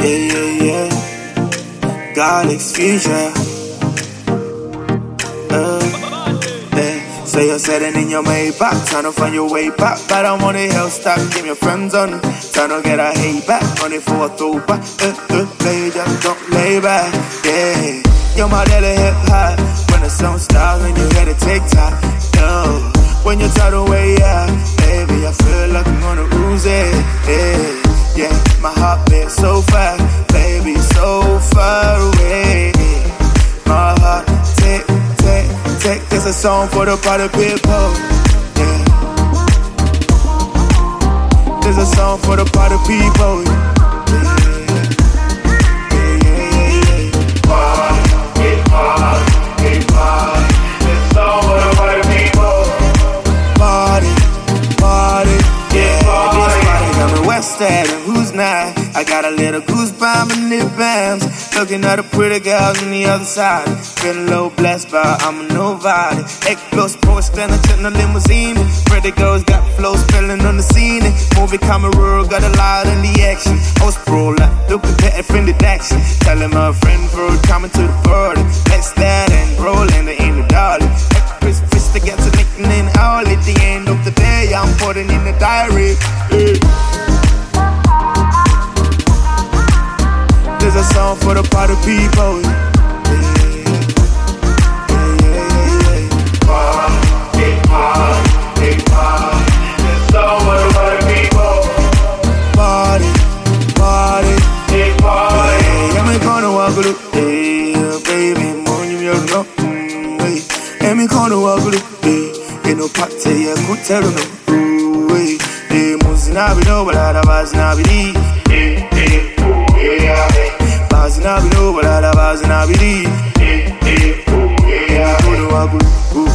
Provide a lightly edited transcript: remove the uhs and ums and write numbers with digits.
yeah. Garlic's future. Say you're setting in your Maybach, trying to find your way back. But I'm on the hill stop, give your friends on. Trying to get a hay back, on it for a throwback. Lay just don't lay back, yeah. You're my daily hip hop. When the song starts and you hear the TikTok, yo. When you try to way out, baby, I feel like I'm gonna lose it, yeah. My heart beats so fast, baby, so far away. My heart tick, tick, tick. This a song for the party people, yeah. This a song for the party people, yeah. And who's not? I got a little goosebump in the bams. Looking at the pretty girls on the other side. Feeling a little blessed, but I'm a nobody. X-Plus Porsche, stand in the limousine. Pretty girls got flow spilling on the scene. Movie camera got a lot in the action. Host pro, like look at that offended action. Telling my friend bro, coming to the party. Let's stand and roll in the darling. Chris to get to licking in all at the end of the day. I'm putting in the diary. There's a song for the party people. Party. This song for the party people. Party. Yeah, me gonna walk with you, baby. Money me no. Yeah, me gonna walk with you. You know, party, yeah, good tell no. Hey, Musina be no, but I was not be. Bazina bi no, but I bazina bi di.